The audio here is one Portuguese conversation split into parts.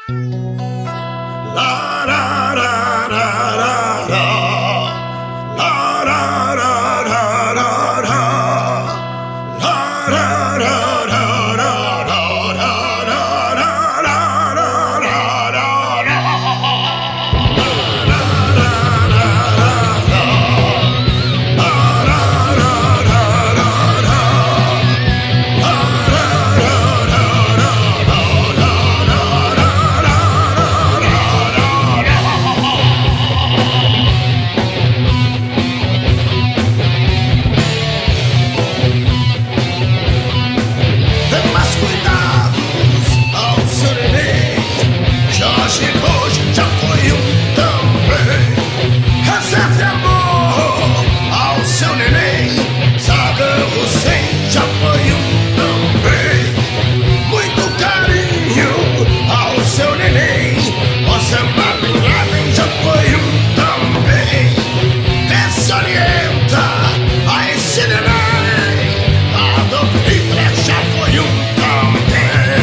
La ra ra ra ra ra. La ra ra ra ra ra. La ra ra ra ra ra ra ra ra ra ra ra ra. La ra ra ra ra ra. La ra ra ra ra ra. La ra ra ra ra ra ra ra Dê mais cuidados ao seu neném. Já chegou, já foi também. Reserve amor ao seu neném. Saddam Hussein já foi também. Muito carinho ao seu neném. Osama Bin Laden já foi também. Desorienta a esse neném. Adolf Hitler já foi também.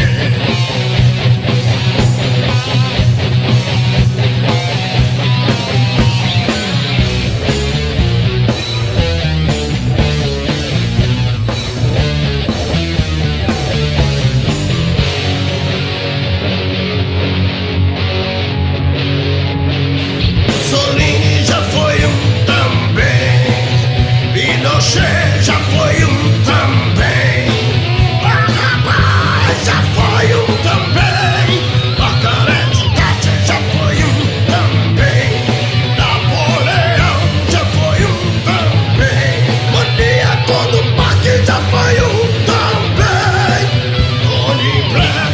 Mussolini já foi também. Pinochet já foi também. Barrabás já foi também. Margaret Thatcher já foi também. Napoleão já foi também. Maníaco do Parque já foi também. Tony Blair